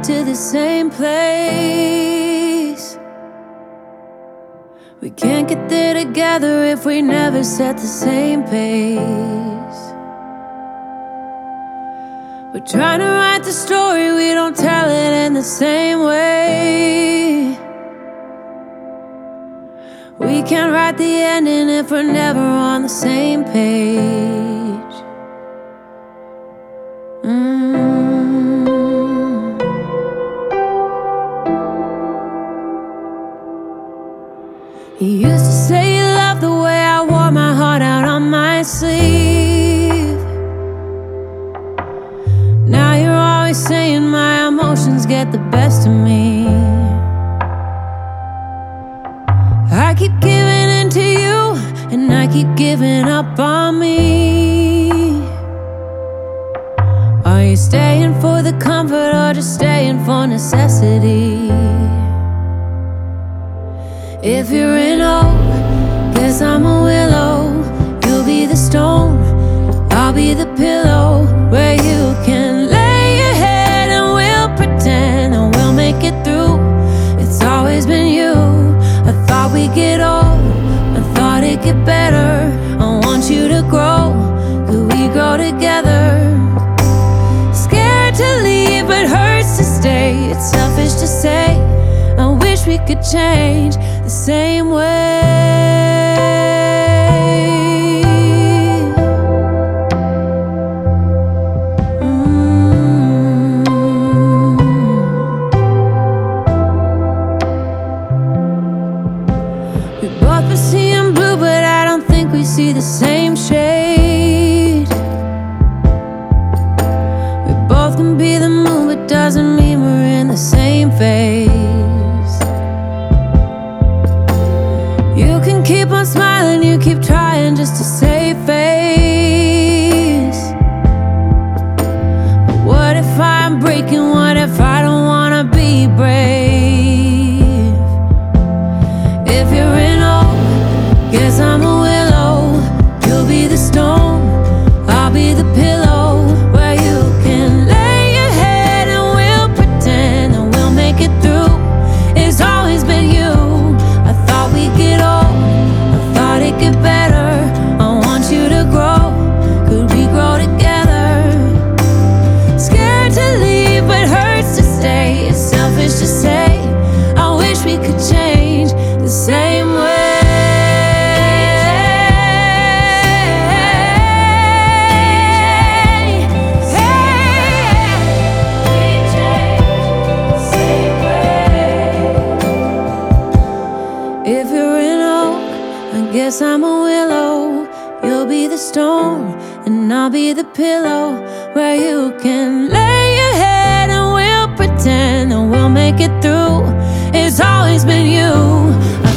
to the same place. We can't get there together if we never set the same pace. We're trying to write the story, we don't tell it in the same way. We can't write the ending if we're never on the same page. You used to say you loved the way I wore my heart out on my sleeve. Now you're always saying my emotions get the best of me. I keep giving in to you, and I keep giving up on me. Are you staying for the comfort or just staying for necessity? If you're in oak, guess I'm a willow. You'll be the stone, I'll be the pillow where you can lay your head and we'll pretend and we'll make it through. It's always been you. I thought we'd get old, I thought it'd get better. I want you to grow, could we grow together? Scared to leave but hurts to stay. It's selfish to say I wish we could change the same way. We both been seeing blue, but I don't think we see the same shade. We both can be the moon, but doesn't mean we're in the same phase. You can keep on smiling, you keep trying just to save face. But what if I'm breaking? What if I don't wanna be brave? If you're in oak, guess I'm a willow. You'll be the stone, I'll be the pillow where you can lay your head and we'll pretend and we'll make it through. It's always been you. I thought we'd get old, I thought it'd get better. I want you to grow, could we grow together? Scared to leave but hurts to stay. It's selfish to say I wish we could change the same way. If you're in oak, I guess I'm a willow. You'll be the stone, and I'll be the pillow where you can lay your head and we'll pretend and we'll make it through. It's always been you. I